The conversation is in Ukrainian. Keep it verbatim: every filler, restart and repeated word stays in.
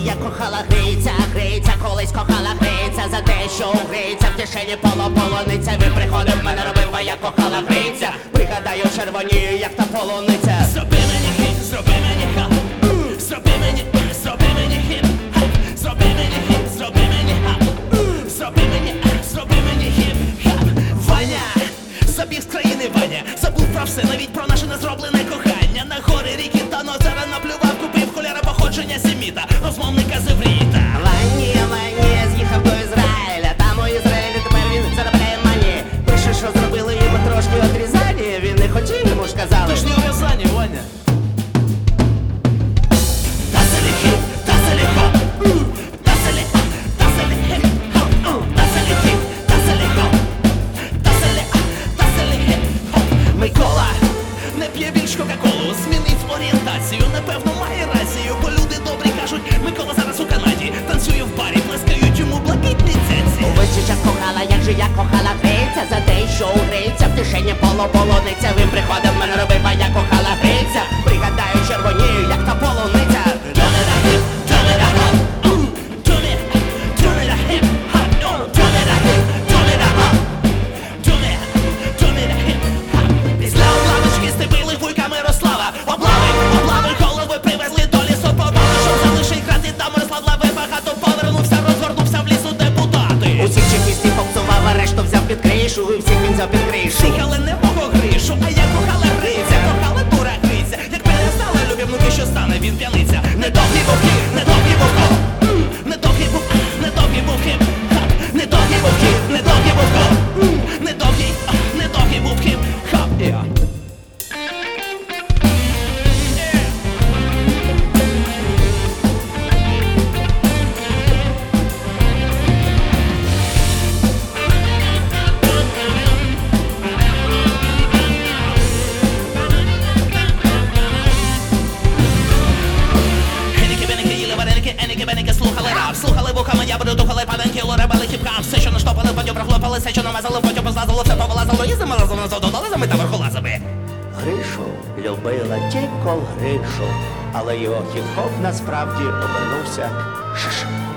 Я кохала гриця, гриця, колись кохала гриця. За те, що у гриця в кишені поло полониця. Він приходив, мене робив, а я кохала гриця. Пригадаю, червонію, як та полуниця. Зроби мені хіп, зроби мені хап. Зроби мені, зроби мені хіп. Зроби мені хіп, зроби мені хап. Зроби мені, зроби мені хіп. Ваня, забіг з країни Ваня. Забув про все, навіть про наше незроблене кохання. На гори, ріки та на озера наплював, купив кольора походження семіта, розмовника з івріта. Вані, Вані, з'їхав до Ізраїля. Там у Ізраїлі тепер він заробляє мані. Пише, що зробили йому трошки отрізання. Він не хотів, йому ж казали. Ти ж не ув'язані, Ваня. Таселі хіп, таселі хоп. Таселі, таселі хіп, хоп. Таселі хіп, таселі хоп. Таселі, таселі хіп, хоп. Микола не п'є більш кока-колу, змінив орієнтацію, напевно має рацію, бо люди добрі кажуть, Микола зараз у Канаді, танцює в барі, плескають йому блакитні цеці. Увечі час кохала, як же я кохала гриця. За те, що у гриця в кишені поло полуниця. Він приходив, мене робив, а я кохала гриця. Пригадаю, червонію, як та полуниця. Do me the hip, do me the hop. Do me, do me the hip, hop. Do me the hip, do me the hop. Do me, do me the hip, hop. Після облавочки стебили вуйка Мирослава. Облави, облави, голови привезли до лісоповала. Щоб залишить грати та Мирослав Лави. Багато повернувся, розгорнувся в лісу депутати. Усіх чекістів попсував, а решту взяв під кришу. І всіх він взяв під кришу. Шикали не мого гришу, а я кохала гриця. Кохала дура гриця. Як перестала любі внуки, що стане він п'яниця. Недовгі вовки, недовгі вовко. Недовгі був, недовгі вовки. Недовгі вовки, недовгі вовко. Недовгі, недовгі вовки. Хап, я. Еники-беники, їли вареники, еники-беники, слухали рап. Слухали вухами, я буду духали паданки, лоребали хіп-хап. Все, що наштопали, потім прохлопали, все, що намазали, потім позлазило, все повилазило. І замилазило, задодали за та верхолазами. Гришу любила тільки Гришу, але його хіп-хоп насправді обернувся шишем.